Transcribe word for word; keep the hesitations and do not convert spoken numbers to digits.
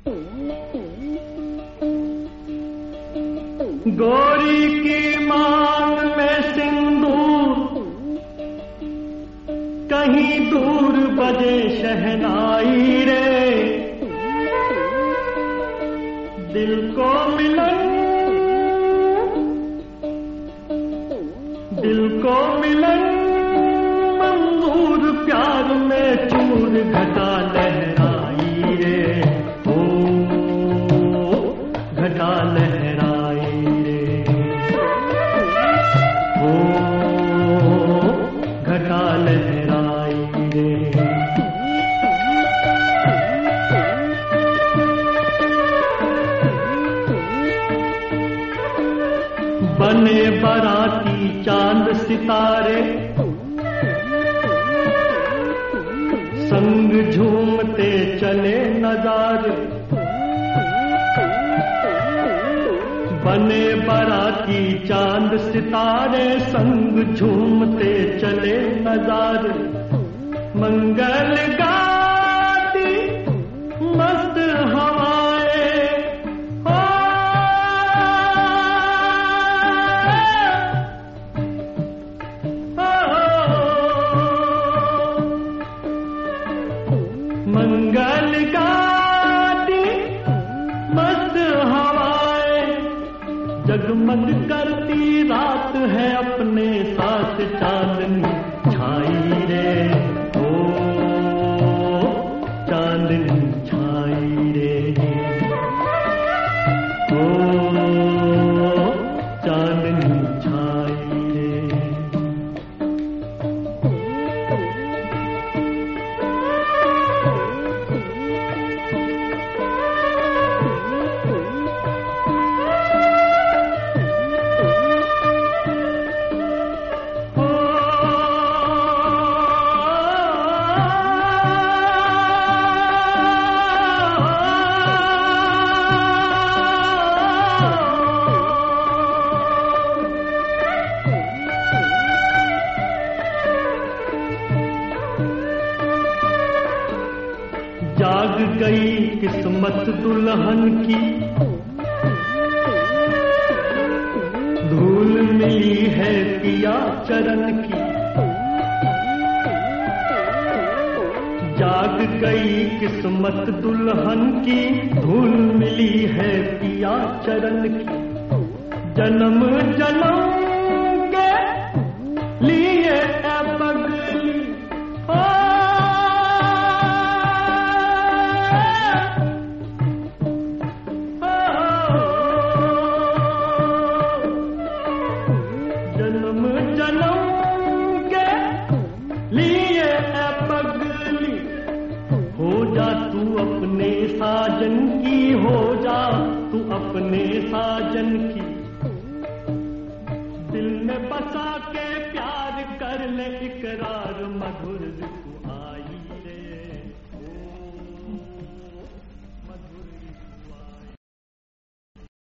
गोरी की मांग में सिंदूर, कहीं दूर बजे शहनाई रे। दिल को मिलन, दिल को मिलन मंजूर, प्यार में चूर घटा लहराई रे। ओ घटा लहराई रे, ओ घटा लहराई रे। बने बाराती चांद सितारे, संग झूमते चले नजारे। बने बाराती चांद सितारे, संग झूमते चले नजारे। मंगल गाती मस्त हवाएं, मंगल गाती मस्त हवाएं। जगमग करती रात है अपने साथ चांदनी छाई रे। ओ चांदनी छाई रे, ओ चांदनी छाई रे। जाग गई किस्मत दुल्हन की, धूल मिली है पिया चरण की। जाग गई किस्मत दुल्हन की, धूल मिली है पिया चरण की। जन्म जन्म के लिए ए पगली, जन्म जन्म के लिए ए पगली। हो जा तू अपने साजन की, हो जा तू अपने साजन की। दिल में बसा के प्यार कर ले इकरार मधुर।